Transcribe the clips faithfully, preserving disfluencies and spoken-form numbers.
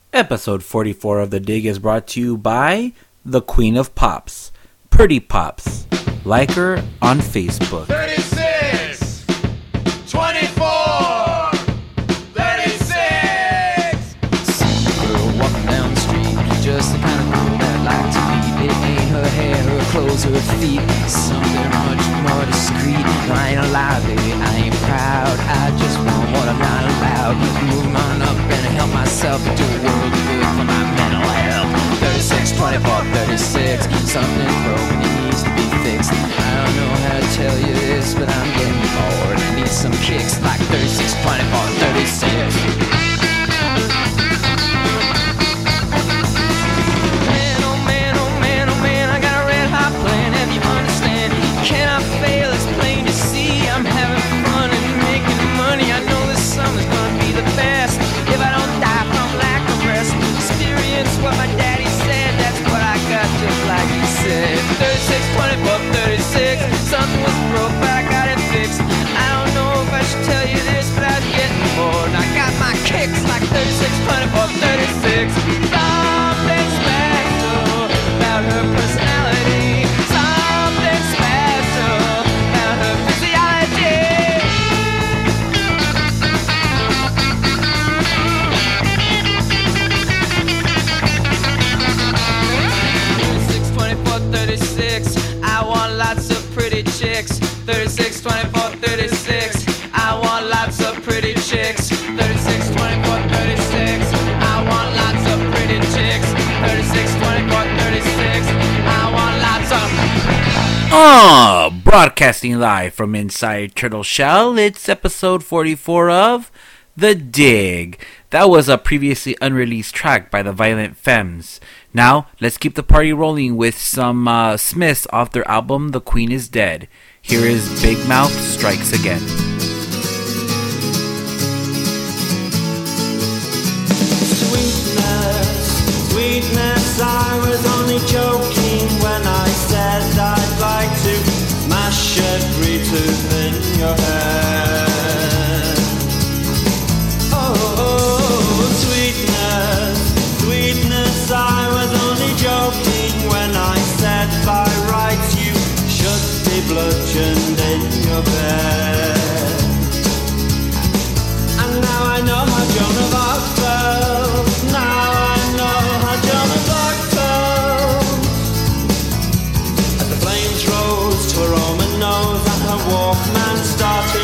Episode forty-four of The Dig is brought to you by the Queen of Pops, Pretty Pops. Like her on Facebook. thirty-six, twenty-four, thirty-six. See a girl walking down the street, just the kind of girl that I like to be. It ain't her hair, her clothes, her feet, something much more discreet. No, I ain't alive, baby, I ain't proud. I just want what I'm not allowed. Move on up and help myself do a world of good for my mental health. thirty-six, twenty-four, thirty-six, something's broken, it needs to be fixed. I don't know how to tell you this, but I'm getting bored. I need some kicks like thirty-six, twenty-four, thirty-six. Man, oh man, oh man, oh man, I got a red hot plan, have you understand? Can I fail? It's plain to see. I'm having fun and making money. I know this summer's gonna be the best. If I don't die from lack of rest, experience what my daddy said. That's what I got, just like he said. thirty-six, twenty-four, thirty-six. Something was broke, but I got it fixed. I don't know if I should tell you this, but I was getting bored. And I got my kicks like thirty-six, twenty-four, thirty-six. Something special about her personality. Something special about her physiology. thirty-six, twenty-four, thirty-six. I want lots of pretty chicks. thirty-six, twenty-four, thirty-six. I want lots of pretty chicks. thirty-six, twenty-four, thirty-six. I want lots of pretty chicks. thirty-six, twenty-four, thirty-six. I want lots of. Ah, broadcasting live from inside Turtle Shell, it's episode forty-four of The Dig. That was a previously unreleased track by the Violent Femmes. Now, let's keep the party rolling with some uh, Smiths off their album The Queen is Dead. Here is Big Mouth Strikes Again. Sweetness, sweetness, I was only joking when I said I'd like to mash every tooth in your head. Oh, oh, sweetness, sweetness, I was only joking when I said by rights you should be bludgeoned in your bed. And now I know how Joan of Arc felt. Now I know how Joan of Arc felt. As the flames rose to her Roman nose and her Walkman started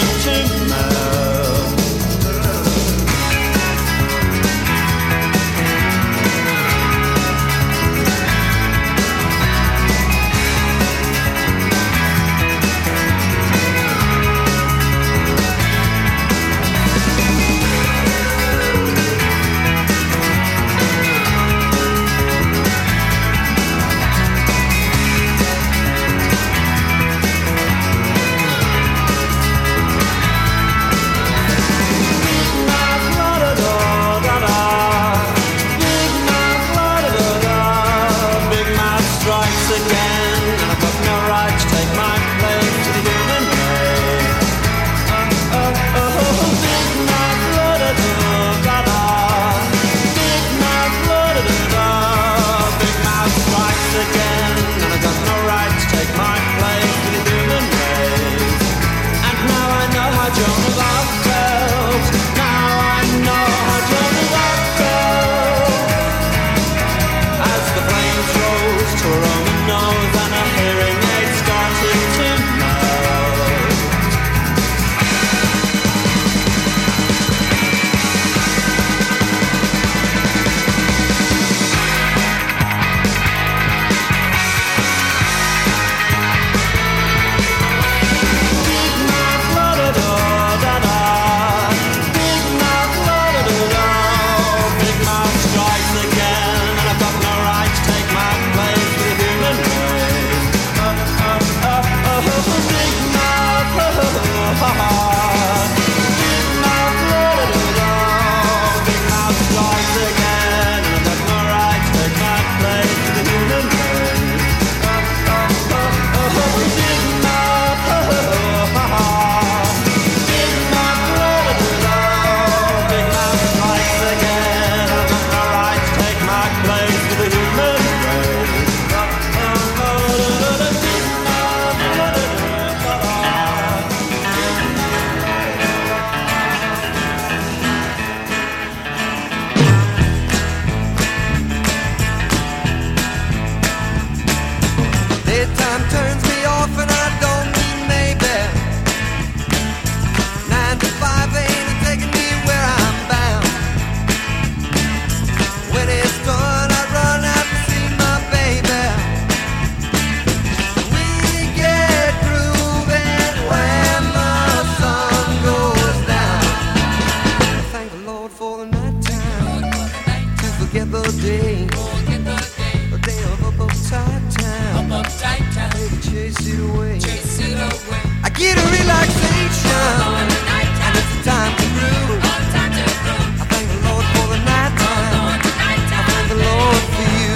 forget the day, forget the day, the day of up uptight time. up uptight time, Baby, chase it away. chase it away. I get a relaxation, On the night and time, it's the time to groove. all time to groove. I thank the Lord for the night time. On the night I time, thank the Lord for you.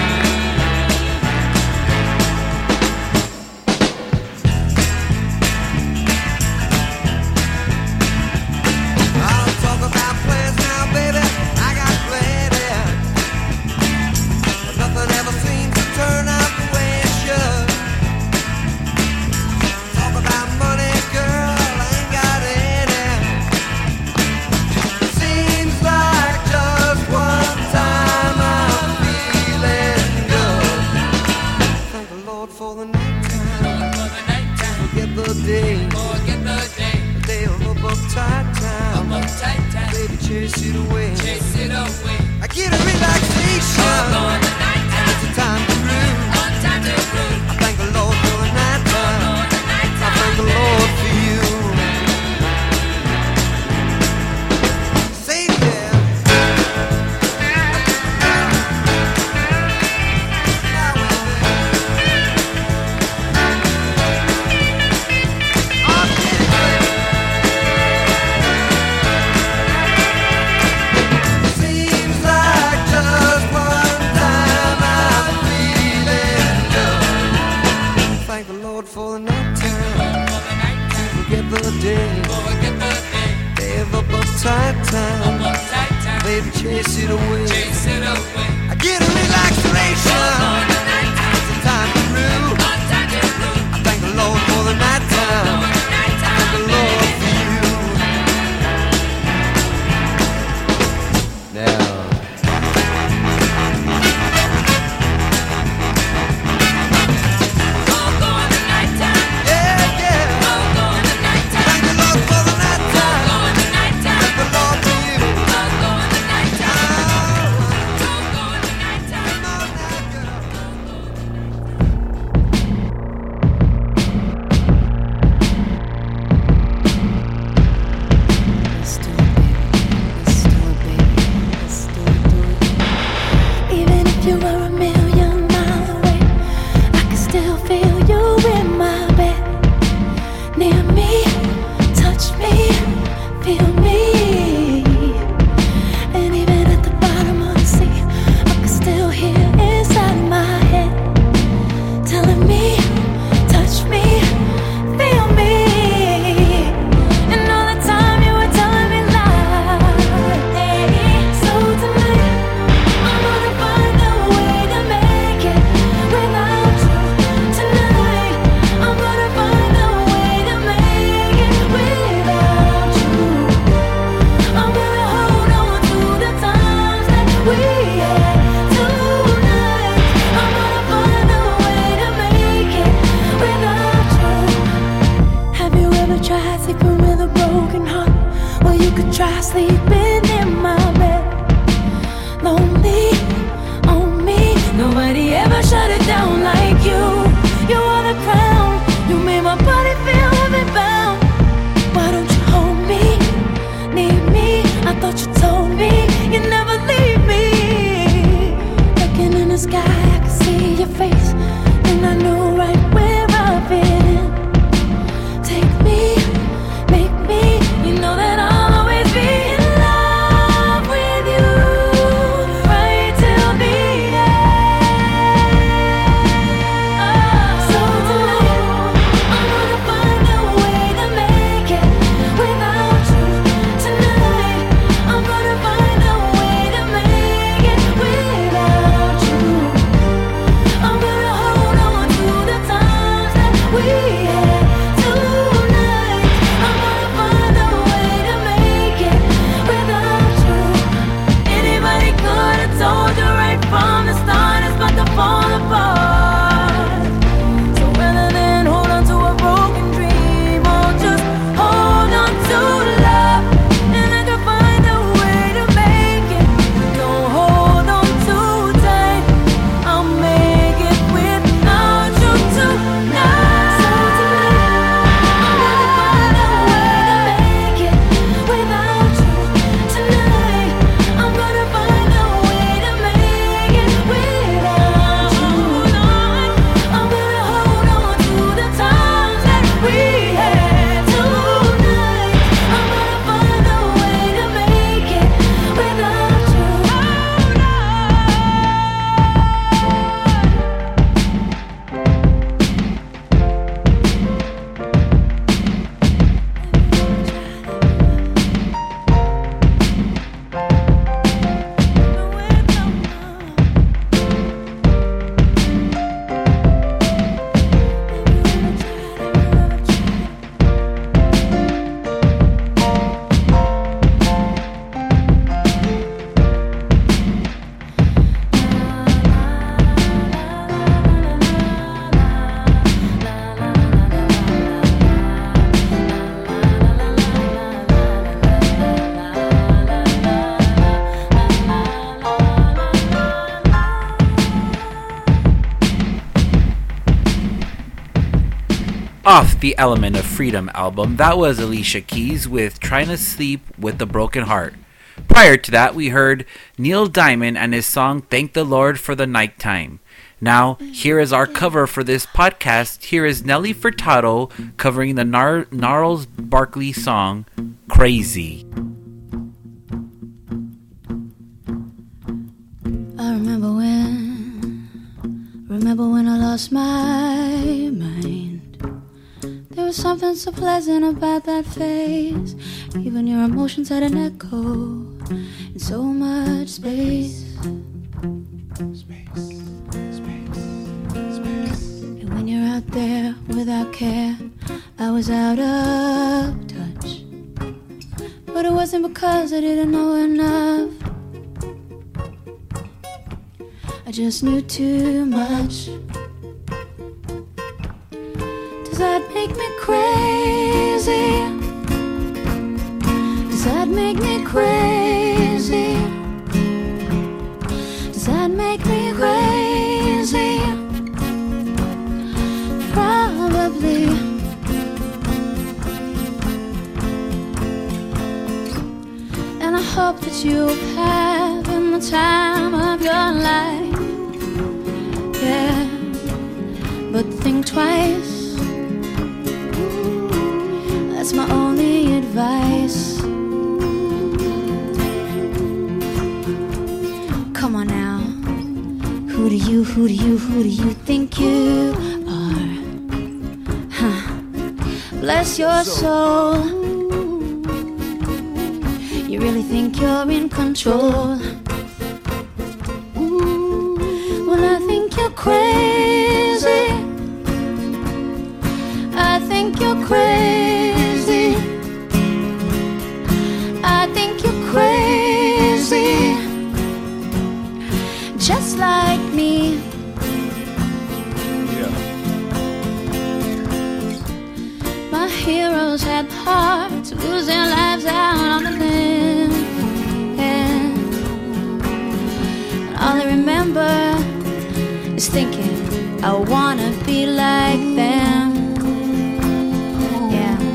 I'll talk about plans now, baby. I got plenty, but nothing ever seems to turn out the way it should. Talk about money, girl, I ain't got any. Seems like just one time I'm feeling good. Thank the Lord for the night time. for the night time, Forget the day, forget the day, the day of up uptight up time. uptight time, Baby, chase it away. chase it away. I get a relaxation, On the night and time, it's the time to groove. all time to groove. I thank the Lord for the night time. On the night I thank the time, Lord for you. Say yeah. Now we're there. Oh, yeah. Seems like just one time I'm feeling good. Thank the Lord for the night time. for the night time, Forget the day, forget the day, day of up uptight time. uptight time, Baby, chase it away. chase it away. I get a relaxation. On the night time, It's the time to groove. all time to groove. I thank the Lord for the night On time. the night Thank the time, Lord for you. Now. all go on the night time, Yeah, yeah. all go on the night time, Thank the Lord for the night all go time. on the night time, Thank the Lord for you. all go on the night time, Oh, all go on the night time. come on now, girl. Let's do it, baby. Let's do it, baby. Let's do it. Off the Element of Freedom album, that was Alicia Keys with Trying to Sleep with a Broken Heart. Prior to that, we heard Neil Diamond and his song Thank the Lord for the Nighttime. Now, here is our cover for this podcast. Here is Nelly Furtado covering the Nar- Gnarls Barkley song Crazy. I remember when, remember when I lost my mind. There was something so pleasant about that face. Even your emotions had an echo in so much space. Space, space, space. And when you're out there without care, I was out of touch. But it wasn't because I didn't know enough. I just knew too much. Does that make me crazy? Does that make me crazy? Does that make me crazy? Probably. And I hope that you're having the time of your life. Yeah, but think twice. That's my only advice. Come on now. Who do you, who do you, who do you think you are? Huh. Bless your soul. You really think you're in control? Well, I think you're crazy. I think you're crazy. I think you're crazy. Just like me. Yeah. My heroes had the heart to lose their lives out on the limb. Yeah. And all I remember is thinking, I wanna be like them. Yeah.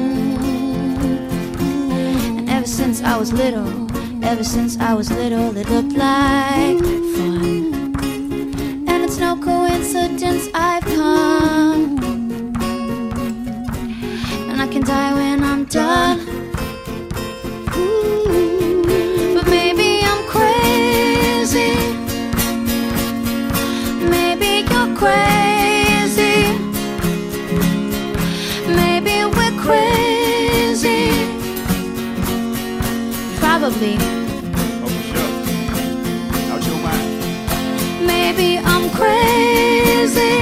And ever since I was little, ever since I was little, it looked like fun. And it's no coincidence I've come. And I can die when I'm done. But maybe I'm crazy. Maybe you're crazy. Maybe we're crazy. Probably. Maybe I'm crazy.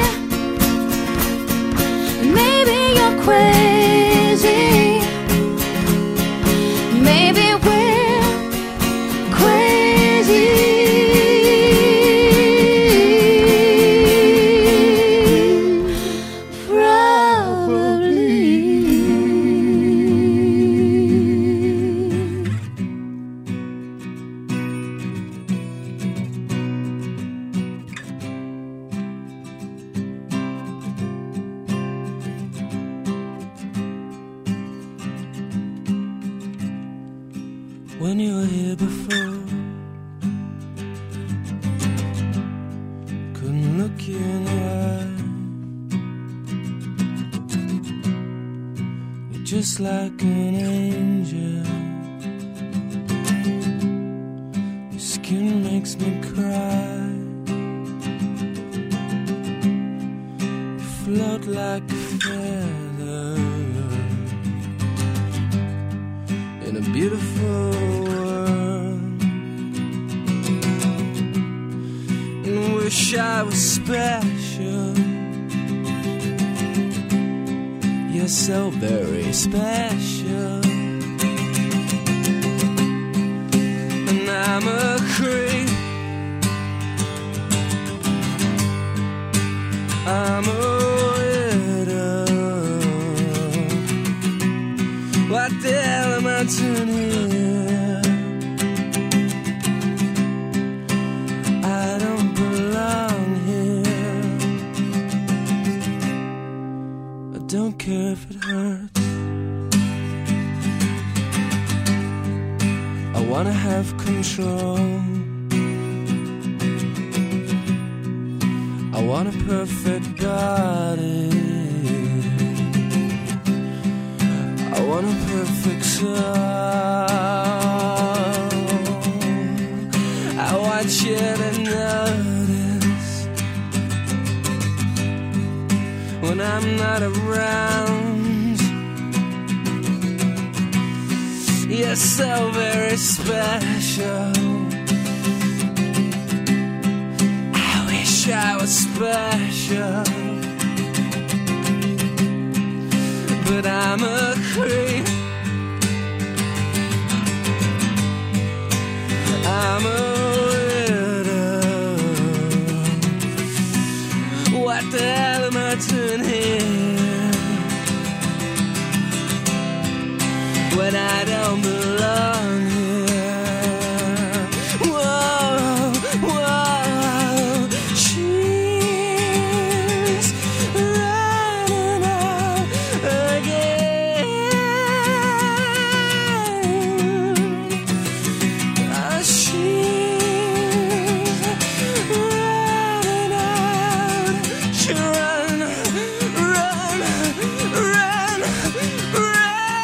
Maybe you're crazy. Maybe we're crazy. When you were here before, couldn't look you in the eye. You're just like an angel. Your skin makes me cry. You float like a feather in a beautiful world. And wish I was special. You're so very special. And I'm a creep. I'm a widow. What the hell am I doing here? I don't belong here. I don't care have control. I want a perfect body. I want a perfect soul. I want you to notice when I'm not around. You're so very special. I wish I was special, but I'm a creep. I'm a widow. What the hell am I doing here when I don't belong here? Whoa, whoa, she's running out again. Ah, she's running out. She run, run, run, run.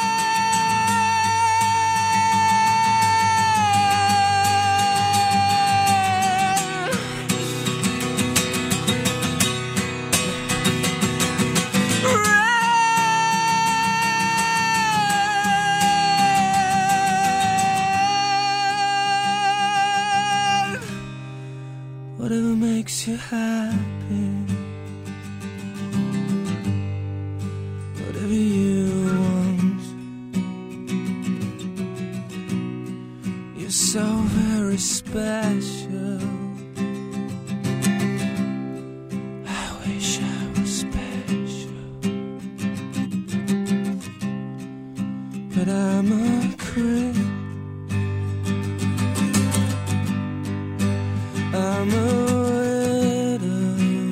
Whatever makes you happy, whatever you want. You're so very special. I wish I was special, but I'm a creep. I'm a widow.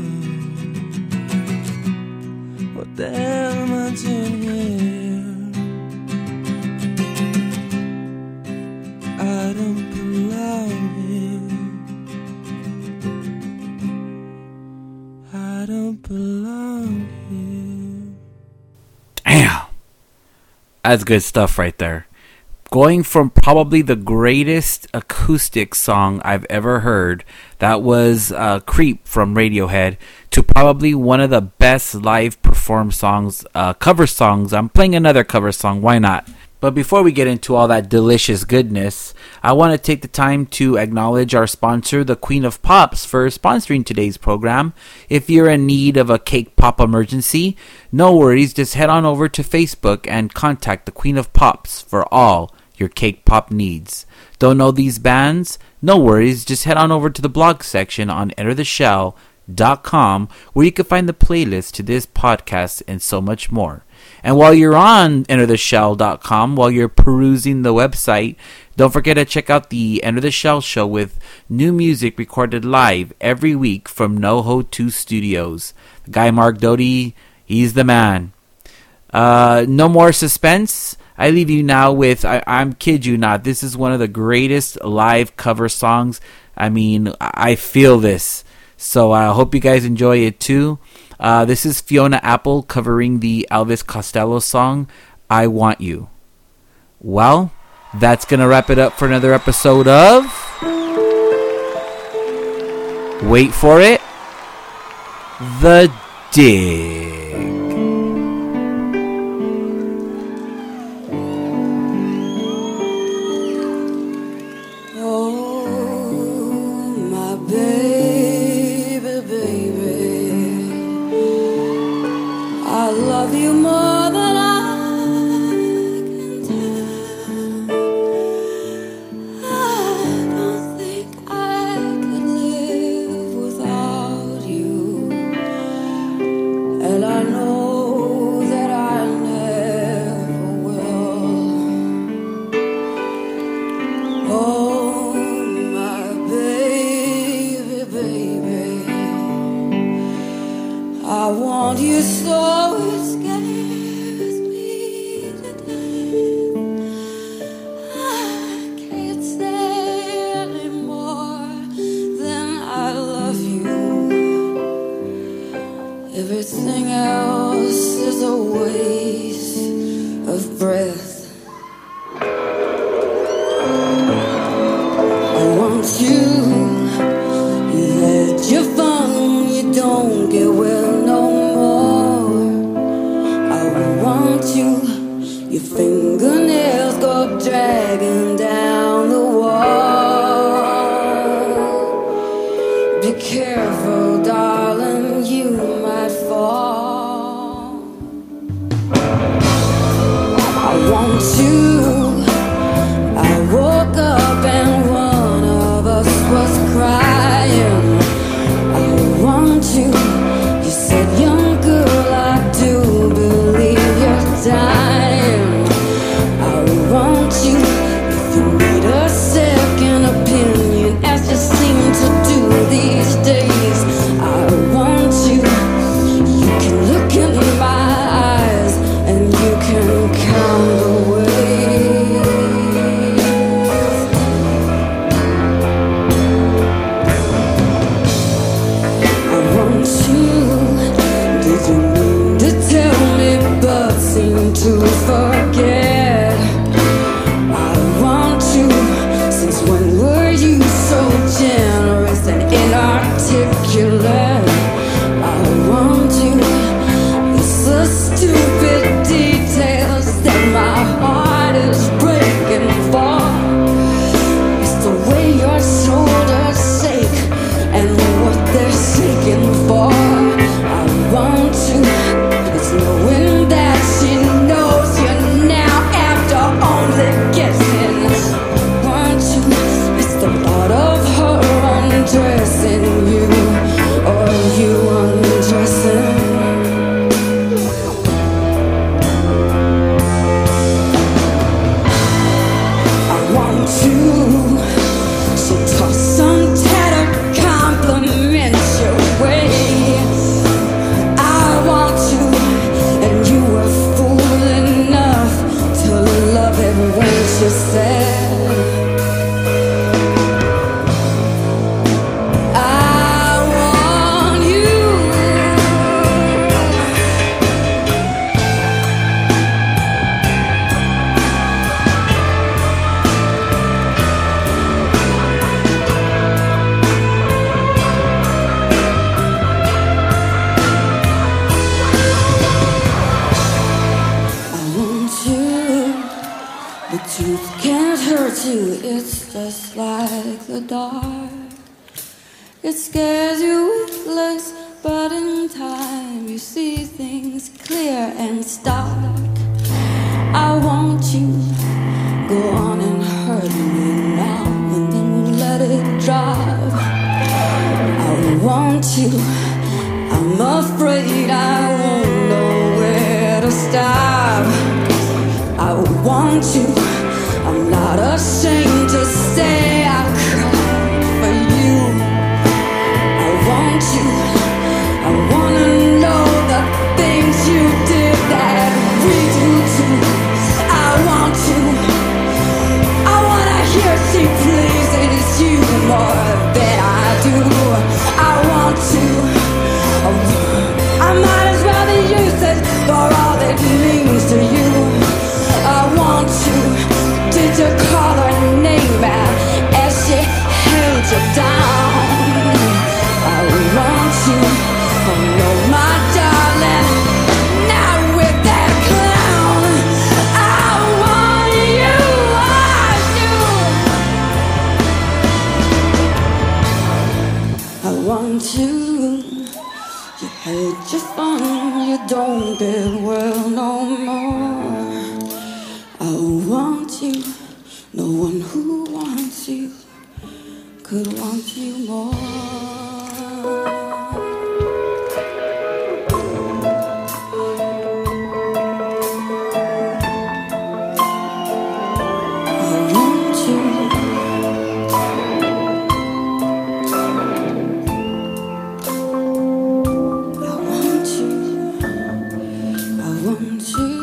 What the hell am I doing here? I don't belong here. I don't belong here. Damn. That's good stuff right there. Going from probably the greatest acoustic song I've ever heard, that was uh, Creep from Radiohead, to probably one of the best live performed songs, uh, cover songs. I'm playing another cover song, why not? But before we get into all that delicious goodness, I want to take the time to acknowledge our sponsor, the Queen of Pops, for sponsoring today's program. If you're in need of a cake pop emergency, no worries, just head on over to Facebook and contact the Queen of Pops for all your cake pop needs. Don't know these bands? No worries, just head on over to the blog section on enter the shell dot com where you can find the playlist to this podcast and so much more. And while you're on enter the shell dot com, while you're perusing the website, don't forget to check out the Enter the Shell show with new music recorded live every week from NoHo two Studios. The guy Mark Doty, he's the man. Uh, no more suspense. I leave you now with, I, I'm kid you not, this is one of the greatest live cover songs. I mean, I feel this. So I hope you guys enjoy it too. Uh, this is Fiona Apple covering the Elvis Costello song, I Want You. Well, that's going to wrap it up for another episode of... Wait for it. The Dig. Say want you. You had your fun, you don't get well no more. I want you. Your fingernails go dragging down the wall. Be careful, darling, you might fall. I want you. I woke up and one of us was crying. I want you. You said, young girl, I do believe you're dying. I want you. If you need a second opinion, as you seem to do these days, I want you. You can look in my eyes and you can count the ways. I want you. Did you mean to tell me but seem to forget? I want you. Since when were you so generous and inarticulate? I want you. It's the stupid details that my heart is breaking for. It's the way your shoulders shake and what they're shaking for. I want you. It's knowing that she knows you now after only guessing. I want you. It's the thought of her undressing you or you undressing. I want you. She tossed some tattered compliments your way. I want you, and you were fool enough to love it when she said, I want you. I want you. The truth can't hurt you, it's just like the dark. It scares you witless, but in time you see things clear and stark. I want you. Go on and hurt me now, and then we'll let it drop. I want you. I'm afraid I won't know where to stop. I want you. I'm not ashamed to say I cried for you. I want you. I wanna know the things you did that we do too. I want you. I wanna hear she pleases you more than I do. I want you. I might as well be useless for all it means to you. I want you. Did you call her name out as she held you down? I want you. Oh no, my darling, not with that clown. I want you. I do. I want you. You had your fun, you don't get well no more. I want you. No one who wants you could want you more. I want you. I want you. I want you.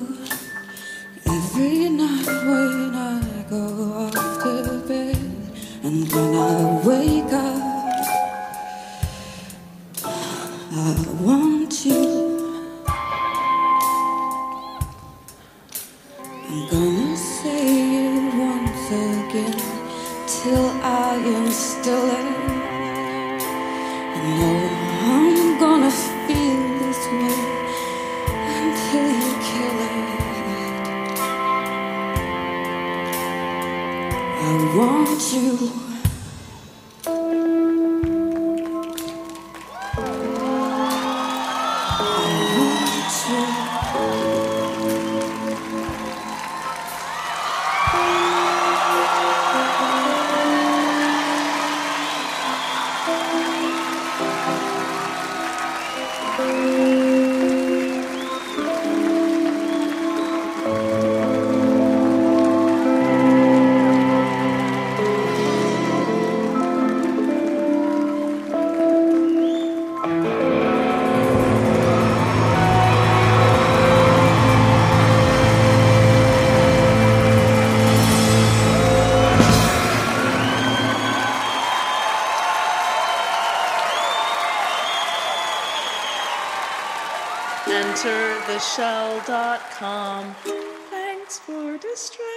Every night when I go off to bed and when I wake up, I want you. I'm gonna say it once again till I Italian stiller. No, I'm gonna feel this way until you kill it. I want you. enter the shell dot com. Thanks for distress.